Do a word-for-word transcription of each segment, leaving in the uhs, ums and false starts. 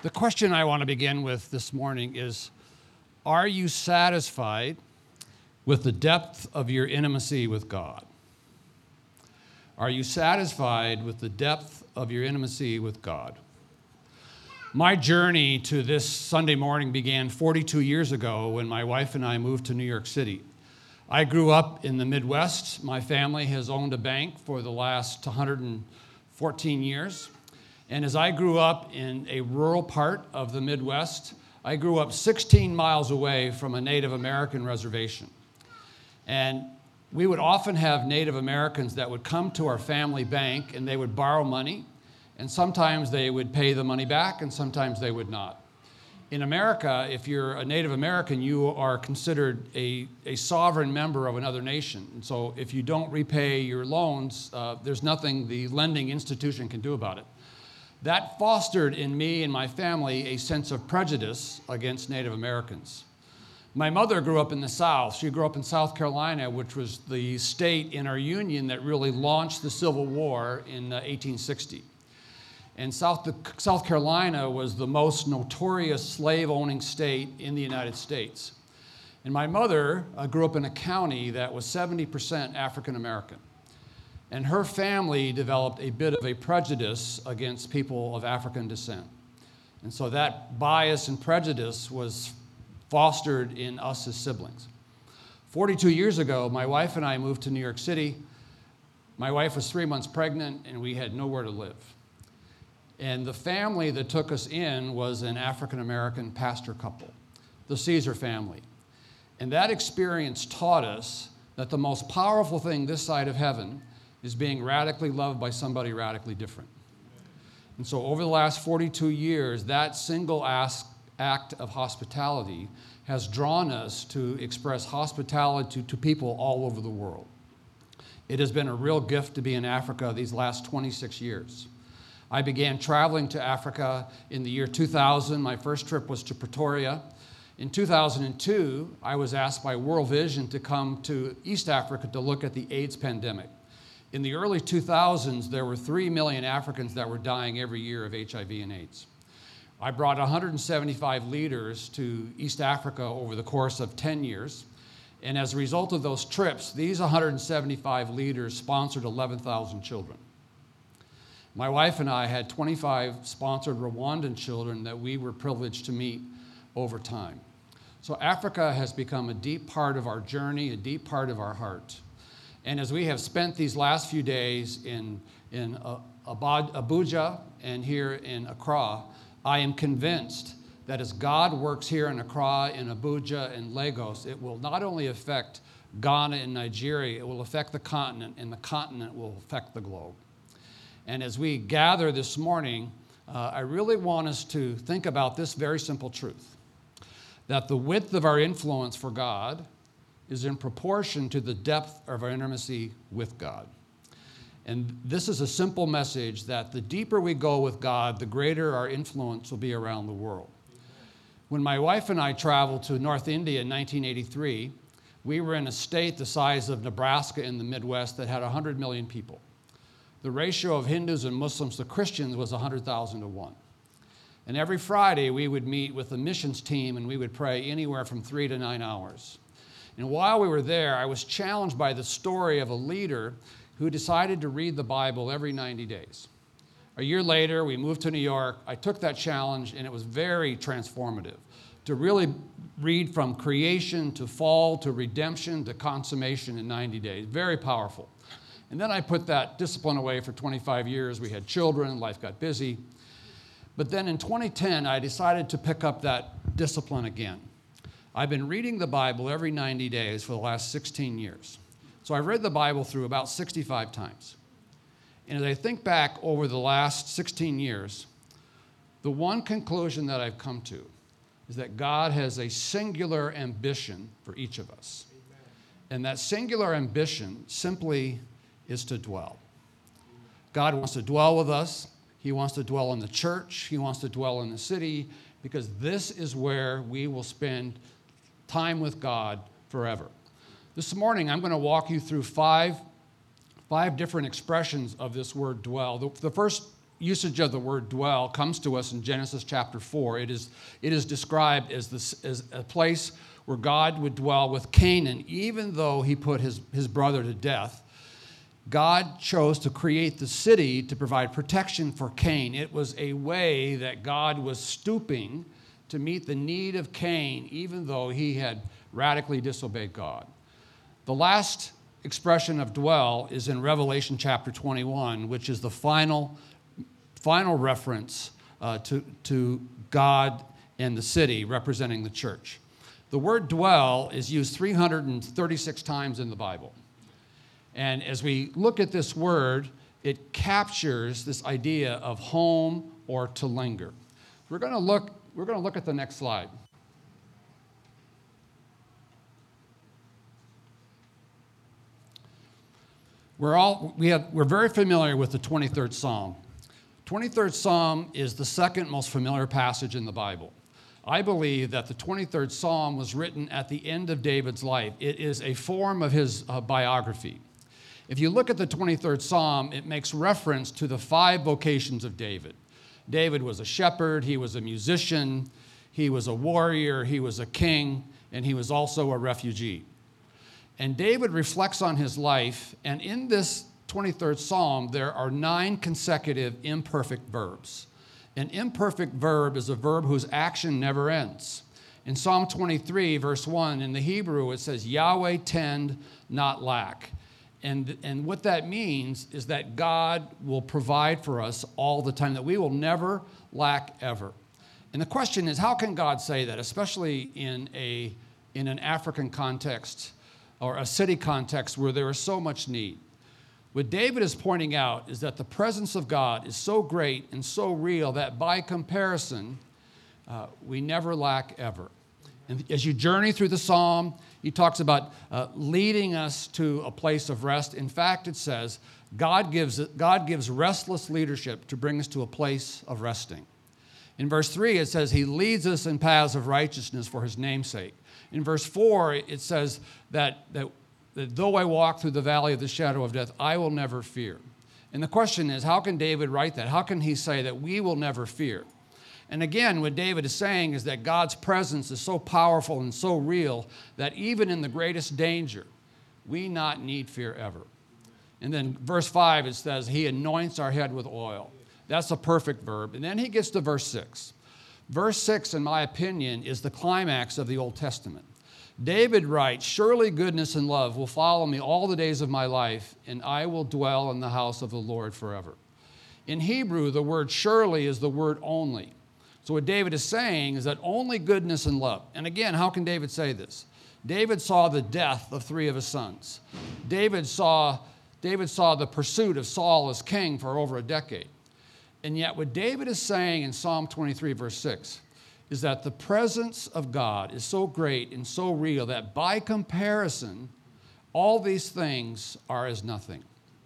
The question I want to begin with this morning is, are you satisfied with the depth of your intimacy with God? Are you satisfied with the depth of your intimacy with God? My journey to this Sunday morning began forty-two years ago when my wife and I moved to New York City. I grew up in the Midwest. My family has owned a bank for the last one hundred fourteen years. And as I grew up in a rural part of the Midwest, I grew up sixteen miles away from a Native American reservation. And we would often have Native Americans that would come to our family bank and they would borrow money, and sometimes they would pay the money back and sometimes they would not. In America, if you're a Native American, you are considered a, a sovereign member of another nation. And so if you don't repay your loans, uh, there's nothing the lending institution can do about it. That fostered in me and my family a sense of prejudice against Native Americans. My mother grew up in the South. She grew up in South Carolina, which was the state in our union that really launched the Civil War in uh, eighteen sixty. And South, South Carolina was the most notorious slave-owning state in the United States. And my mother uh, grew up in a county that was seventy percent African American. And her family developed a bit of a prejudice against people of African descent. And so that bias and prejudice was fostered in us as siblings. forty-two years ago, my wife and I moved to New York City. My wife was three months pregnant, and we had nowhere to live. And the family that took us in was an African-American pastor couple, the Caesar family. And that experience taught us that the most powerful thing this side of heaven is being radically loved by somebody radically different. And so over the last forty-two years, that single act of hospitality has drawn us to express hospitality to, to people all over the world. It has been a real gift to be in Africa these last twenty-six years. I began traveling to Africa in the year two thousand. My first trip was to Pretoria. In two thousand two, I was asked by World Vision to come to East Africa to look at the AIDS pandemic. In the early two thousands, there were three million Africans that were dying every year of H I V and AIDS. I brought one hundred seventy-five leaders to East Africa over the course of ten years. And as a result of those trips, these one hundred seventy-five leaders sponsored eleven thousand children. My wife and I had twenty-five sponsored Rwandan children that we were privileged to meet over time. So Africa has become a deep part of our journey, a deep part of our heart. And as we have spent these last few days in, in uh, Abuja and here in Accra, I am convinced that as God works here in Accra, in Abuja, and Lagos, it will not only affect Ghana and Nigeria, it will affect the continent, and the continent will affect the globe. And as we gather this morning, uh, I really want us to think about this very simple truth, that the width of our influence for God is in proportion to the depth of our intimacy with God. And this is a simple message that the deeper we go with God, the greater our influence will be around the world. When my wife and I traveled to North India in nineteen eighty-three, we were in a state the size of Nebraska in the Midwest that had one hundred million people. The ratio of Hindus and Muslims to Christians was one hundred thousand to one. And every Friday we would meet with the missions team and we would pray anywhere from three to nine hours. And while we were there, I was challenged by the story of a leader who decided to read the Bible every ninety days. A year later, we moved to New York. I took that challenge, and it was very transformative to really read from creation to fall to redemption to consummation in ninety days. Very powerful. And then I put that discipline away for twenty-five years. We had children, life got busy. But then in twenty ten, I decided to pick up that discipline again. I've been reading the Bible every ninety days for the last sixteen years. So I've read the Bible through about sixty-five times. And as I think back over the last sixteen years, the one conclusion that I've come to is that God has a singular ambition for each of us. Amen. And that singular ambition simply is to dwell. God wants to dwell with us. He wants to dwell in the church. He wants to dwell in the city, because this is where we will spend time with God forever. This morning, I'm going to walk you through five, five different expressions of this word dwell. The, the first usage of the word dwell comes to us in Genesis chapter four. It is, it is described as, this, as a place where God would dwell with Canaan, even though he put his, his brother to death. God chose to create the city to provide protection for Cain. It was a way that God was stooping to meet the need of Cain, even though he had radically disobeyed God. The last expression of dwell is in Revelation chapter twenty-one, which is the final, final reference uh, to, to God and the city representing the church. The word dwell is used three hundred thirty-six times in the Bible. And as we look at this word, it captures this idea of home or to linger. We're going to look, we're going to look at the next slide. We're all we have we're very familiar with the twenty-third Psalm. twenty-third Psalm is the second most familiar passage in the Bible. I believe that the twenty-third Psalm was written at the end of David's life. It is a form of his uh, biography. If you look at the twenty-third Psalm, it makes reference to the five vocations of David. David was a shepherd, he was a musician, he was a warrior, he was a king, and he was also a refugee. And David reflects on his life, and in this twenty-third Psalm, there are nine consecutive imperfect verbs. An imperfect verb is a verb whose action never ends. In Psalm twenty-three, verse one, in the Hebrew, it says, Yahweh tend, not lack. And, and what that means is that God will provide for us all the time, that we will never lack ever. And the question is, how can God say that, especially in, a, in an African context or a city context where there is so much need? What David is pointing out is that the presence of God is so great and so real that by comparison, uh, we never lack ever. And as you journey through the psalm, he talks about uh, leading us to a place of rest. In fact, it says, God gives, God gives restless leadership to bring us to a place of resting. In verse three, it says, he leads us in paths of righteousness for his name's sake. In verse four, it says that, that, that though I walk through the valley of the shadow of death, I will never fear. And the question is, how can David write that? How can he say that we will never fear? And again, what David is saying is that God's presence is so powerful and so real that even in the greatest danger, we not need fear ever. And then verse five, it says, he anoints our head with oil. That's a perfect verb. And then he gets to verse six. Verse six, in my opinion, is the climax of the Old Testament. David writes, surely goodness and love will follow me all the days of my life, and I will dwell in the house of the Lord forever. In Hebrew, the word surely is the word only. So what David is saying is that only goodness and love. And again, how can David say this? David saw the death of three of his sons. David saw, David saw the pursuit of Saul as king for over a decade. And yet what David is saying in Psalm twenty-three, verse six, is that the presence of God is so great and so real that by comparison, all these things are as nothing.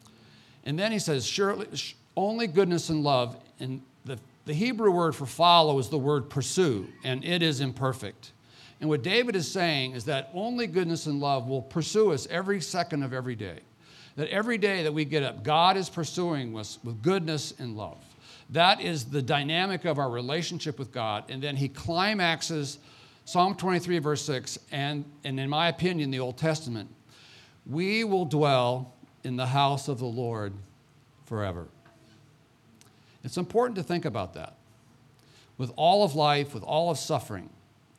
And then he says, surely, only goodness and love. And the The Hebrew word for follow is the word pursue, and it is imperfect. And what David is saying is that only goodness and love will pursue us every second of every day. That every day that we get up, God is pursuing us with goodness and love. That is the dynamic of our relationship with God. And then he climaxes Psalm twenty-three, verse six, and, and in my opinion, the Old Testament. We will dwell in the house of the Lord forever. It's important to think about that. With all of life, with all of suffering,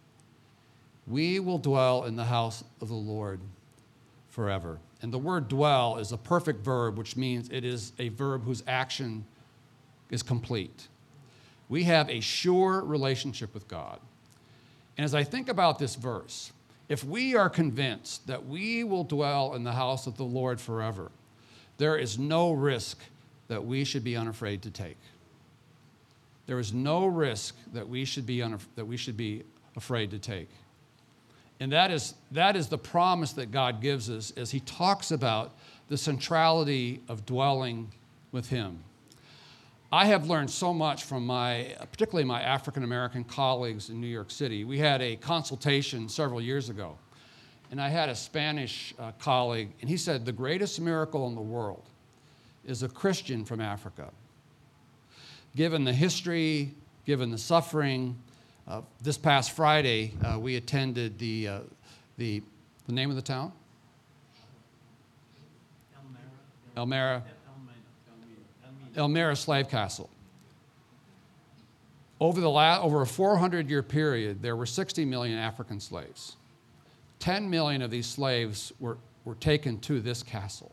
we will dwell in the house of the Lord forever. And the word dwell is a perfect verb, which means it is a verb whose action is complete. We have a sure relationship with God. And as I think about this verse, if we are convinced that we will dwell in the house of the Lord forever, there is no risk that we should be unafraid to take. There is no risk that we should be unaf- that we should be afraid to take. And that is, that is the promise that God gives us as he talks about the centrality of dwelling with him. I have learned so much from my, particularly my African-American colleagues in New York City. We had a consultation several years ago, and I had a Spanish uh, colleague, and he said the greatest miracle in the world is a Christian from Africa. given the history, given the suffering, uh, this past Friday, uh, we attended the, uh, the, the name of the town? Elmira. Elmira Slave Castle. Over, the la- over a four hundred year period, there were sixty million African slaves. ten million of these slaves were, were taken to this castle.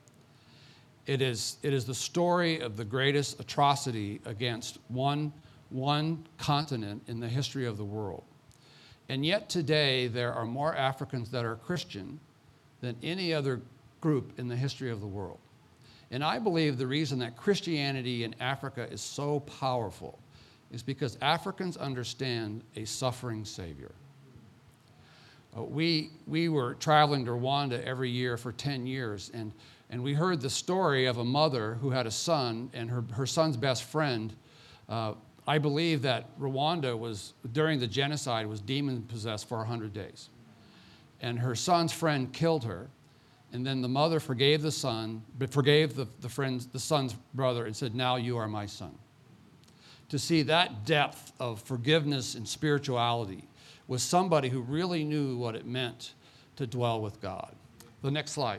It is, it is the story of the greatest atrocity against one, one continent in the history of the world. And yet today, there are more Africans that are Christian than any other group in the history of the world. And I believe the reason that Christianity in Africa is so powerful is because Africans understand a suffering Savior. Uh, we, we were traveling to Rwanda every year for ten years, and, and we heard the story of a mother who had a son, and her, her son's best friend, uh, I believe that Rwanda was, during the genocide, was demon-possessed for one hundred days. And her son's friend killed her, and then the mother forgave the son, but forgave the, the, friend's, the son's brother and said, now you are my son. To see that depth of forgiveness and spirituality was somebody who really knew what it meant to dwell with God. The next slide.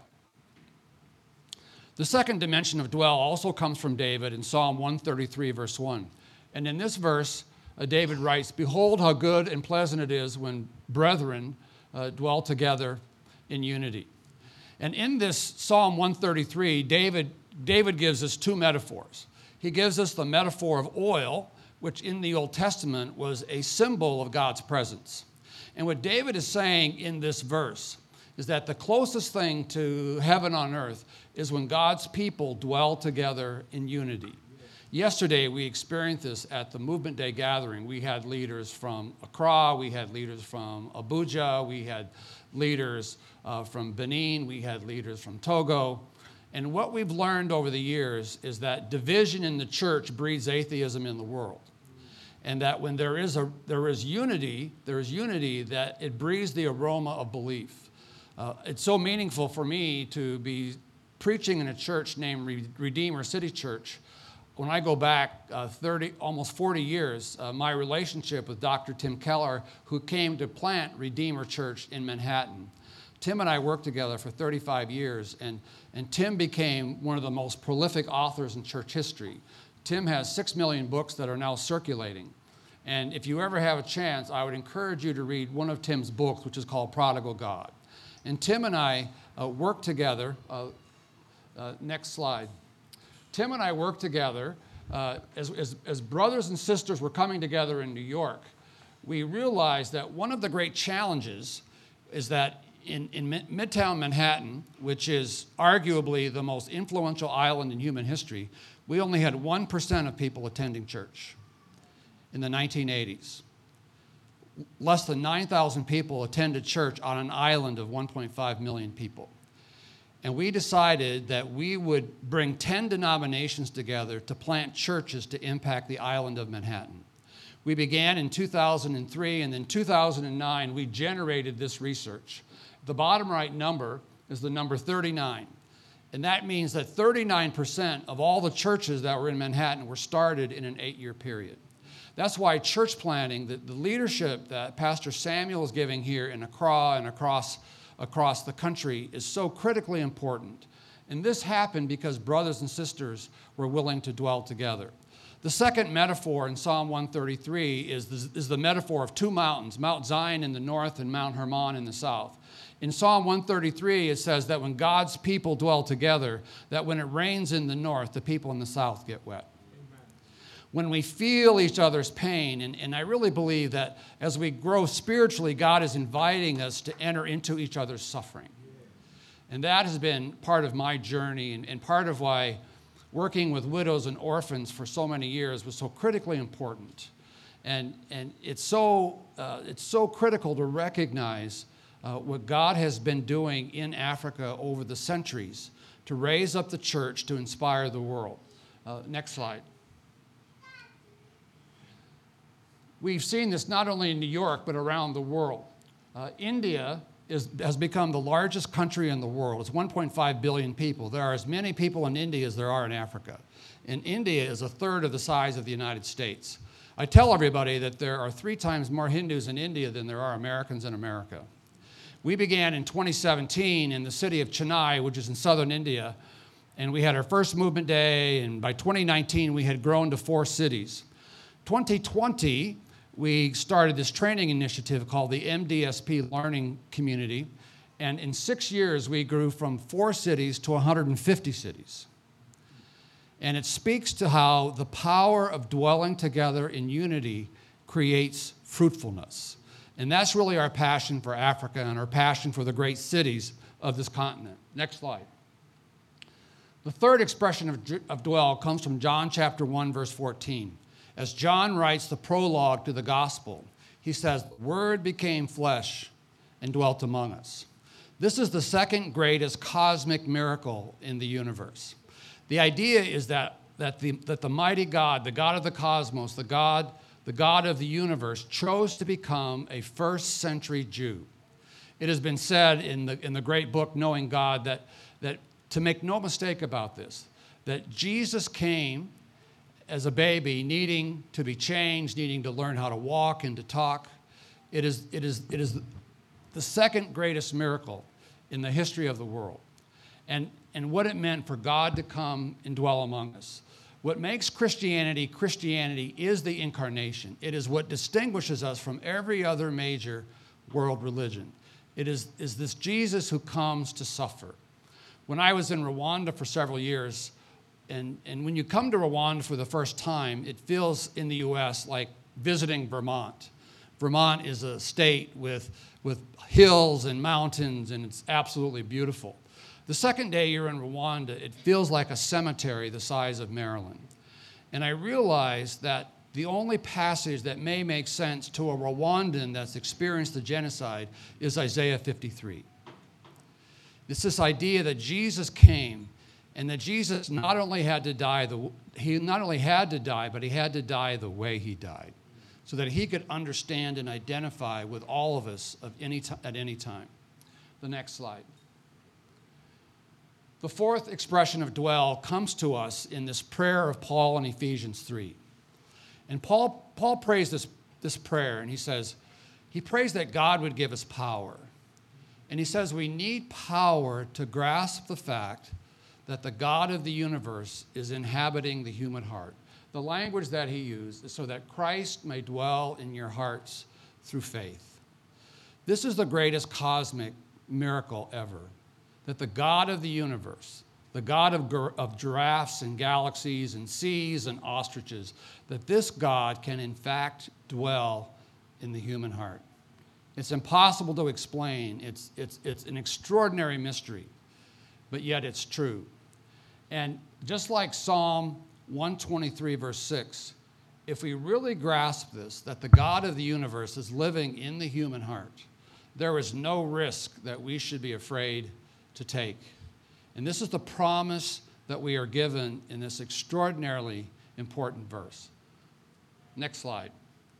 The second dimension of dwell also comes from David in Psalm one thirty-three, verse one. And in this verse, uh, David writes, behold how good and pleasant it is when brethren uh, dwell together in unity. And in this Psalm one thirty-three, David, David gives us two metaphors. He gives us the metaphor of oil, which in the Old Testament was a symbol of God's presence. And what David is saying in this verse is that the closest thing to heaven on earth is when God's people dwell together in unity. Yesterday, we experienced this at the Movement Day gathering. We had leaders from Accra, we had leaders from Abuja, we had leaders uh, from Benin, we had leaders from Togo. And what we've learned over the years is that division in the church breeds atheism in the world. And that when there is, a, there is unity, there is unity, that it breathes the aroma of belief. Uh, it's so meaningful for me to be preaching in a church named Redeemer City Church. When I go back uh, thirty, almost forty years, uh, my relationship with Doctor Tim Keller, who came to plant Redeemer Church in Manhattan. Tim and I worked together for thirty-five years, and, and Tim became one of the most prolific authors in church history. Tim has six million books that are now circulating. And if you ever have a chance, I would encourage you to read one of Tim's books, which is called Prodigal God. And Tim and I uh, worked together. Uh, uh, next slide. Tim and I worked together uh, as, as, as brothers and sisters were coming together in New York. We realized that one of the great challenges is that in, in Midtown Manhattan, which is arguably the most influential island in human history, we only had one percent of people attending church in the nineteen eighties. Less than nine thousand people attended church on an island of one point five million people. And we decided that we would bring ten denominations together to plant churches to impact the island of Manhattan. We began in two thousand three, and in two thousand nine, we generated this research. The bottom right number is the number thirty-nine. And that means that thirty-nine percent of all the churches that were in Manhattan were started in an eight-year period. That's why church planting, the, the leadership that Pastor Samuel is giving here in Accra and across across the country is so critically important. And this happened because brothers and sisters were willing to dwell together. The second metaphor in Psalm one thirty-three is the, is the metaphor of two mountains, Mount Zion in the north and Mount Hermon in the south. In Psalm one thirty-three, it says that when God's people dwell together, that when it rains in the north, the people in the south get wet. When we feel each other's pain, and, and I really believe that as we grow spiritually, God is inviting us to enter into each other's suffering. And that has been part of my journey, and, and part of why working with widows and orphans for so many years was so critically important. And, and it's, so, uh, it's so critical to recognize uh, what God has been doing in Africa over the centuries to raise up the church to inspire the world. Uh, next slide. We've seen this not only in New York, but around the world. Uh, India is, has become the largest country in the world. It's one point five billion people. There are as many people in India as there are in Africa. And India is a third of the size of the United States. I tell everybody that there are three times more Hindus in India than there are Americans in America. We began in twenty seventeen in the city of Chennai, which is in southern India, and we had our first movement day, and by twenty nineteen we had grown to four cities. twenty twenty, we started this training initiative called the M D S P Learning Community, and in six years we grew from four cities to one hundred fifty cities. And it speaks to how the power of dwelling together in unity creates fruitfulness. And that's really our passion for Africa and our passion for the great cities of this continent. Next slide. The third expression of, of dwell comes from John chapter one, verse fourteen. As John writes the prologue to the gospel, he says, "The Word became flesh and dwelt among us." This is the second greatest cosmic miracle in the universe. The idea is that, that, the, that the mighty God, the God of the cosmos, the God, the God of the universe, chose to become a first century Jew. It has been said in the, in the great book, Knowing God, that, that to make no mistake about this, that Jesus came as a baby needing to be changed, needing to learn how to walk and to talk. It is, it is, it is the second greatest miracle in the history of the world. And, and what it meant for God to come and dwell among us. What makes Christianity Christianity is the incarnation. It is what distinguishes us from every other major world religion. It is, is this Jesus who comes to suffer. When I was in Rwanda for several years, and, and when you come to Rwanda for the first time, it feels in the U S like visiting Vermont. Vermont is a state with, with hills and mountains, and it's absolutely beautiful. The second day you're in Rwanda, it feels like a cemetery the size of Maryland. And I realized that the only passage that may make sense to a Rwandan that's experienced the genocide is Isaiah fifty-three. It's this idea that Jesus came, and that Jesus not only had to die, the, he not only had to die, but he had to die the way he died, so that he could understand and identify with all of us of any t- at any time. The next slide. The fourth expression of dwell comes to us in this prayer of Paul in Ephesians three. And Paul, Paul prays this, this prayer, and he says, he prays that God would give us power. And he says we need power to grasp the fact that the God of the universe is inhabiting the human heart. The language that he used is so that Christ may dwell in your hearts through faith. This is the greatest cosmic miracle ever. That the God of the universe, the God of, of giraffes and galaxies and seas and ostriches, that this God can in fact dwell in the human heart. It's impossible to explain. It's, it's, it's an extraordinary mystery, but yet it's true. And just like Psalm one twenty-three, verse six, if we really grasp this, that the God of the universe is living in the human heart, there is no risk that we should be afraid to take. And this is the promise that we are given in this extraordinarily important verse. Next slide.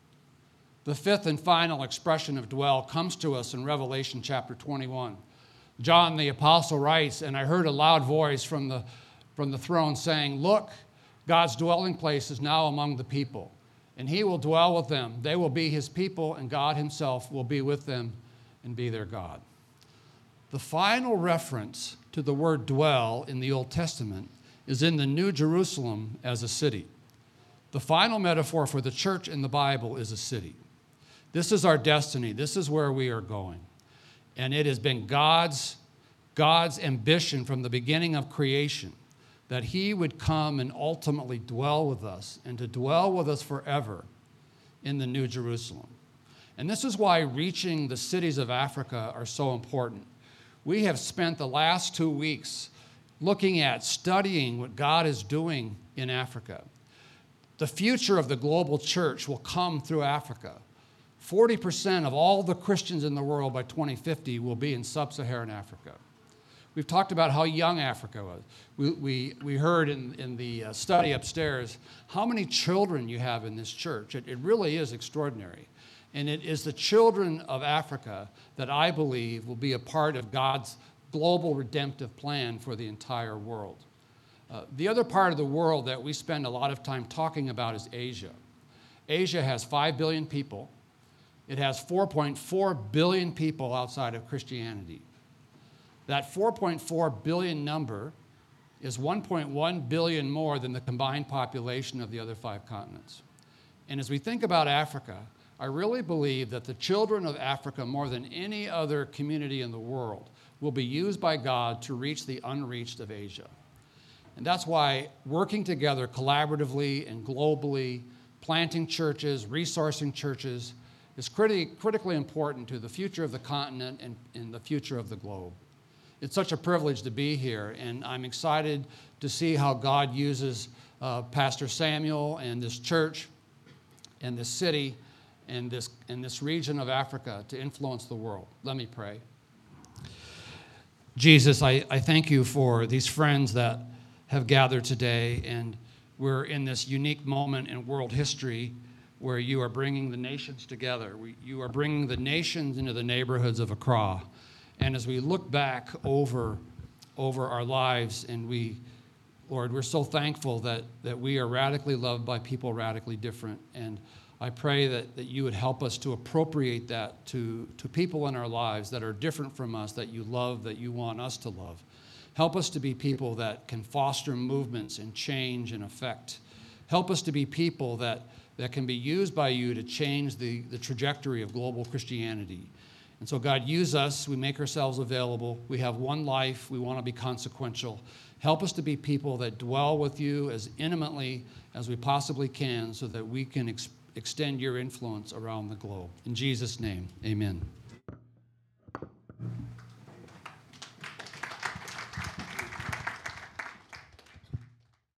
The fifth and final expression of dwell comes to us in Revelation chapter twenty-one. John the apostle writes, "And I heard a loud voice from the, from the throne saying, 'Look, God's dwelling place is now among the people, and he will dwell with them. They will be his people, and God himself will be with them and be their God.'" The final reference to the word dwell in the Old Testament is in the New Jerusalem as a city. The final metaphor for the church in the Bible is a city. This is our destiny. This is where we are going. And it has been God's, God's ambition from the beginning of creation that he would come and ultimately dwell with us, and to dwell with us forever in the New Jerusalem. And this is why reaching the cities of Africa are so important. We have spent the last two weeks looking at, studying what God is doing in Africa. The future of the global church will come through Africa. forty percent of all the Christians in the world by twenty fifty will be in sub-Saharan Africa. We've talked about how young Africa was. We, we, we heard in, in the uh, study upstairs how many children you have in this church. It, it really is extraordinary. And it is the children of Africa that I believe will be a part of God's global redemptive plan for the entire world. Uh, the other part of the world that we spend a lot of time talking about is Asia. Asia has five billion people. It has four point four billion people outside of Christianity. That four point four billion number is one point one billion more than the combined population of the other five continents. And as we think about Africa, I really believe that the children of Africa, more than any other community in the world, will be used by God to reach the unreached of Asia. And that's why working together collaboratively and globally, planting churches, resourcing churches, is criti- critically important to the future of the continent and, and the future of the globe. It's such a privilege to be here, and I'm excited to see how God uses uh, Pastor Samuel and this church and this city and this, and this region of Africa to influence the world. Let me pray. Jesus, I, I thank you for these friends that have gathered today, and we're in this unique moment in world history where you are bringing the nations together. We, you are bringing the nations into the neighborhoods of Accra. And as we look back over, over our lives, and we, Lord, we're so thankful that, that we are radically loved by people radically different. And I pray that, that you would help us to appropriate that to, to people in our lives that are different from us, that you love, that you want us to love. Help us to be people that can foster movements and change and effect. Help us to be people that, that can be used by you to change the, the trajectory of global Christianity. And so, God, use us. We make ourselves available. We have one life. We want to be consequential. Help us to be people that dwell with you as intimately as we possibly can so that we can ex- extend your influence around the globe. In Jesus' name, amen.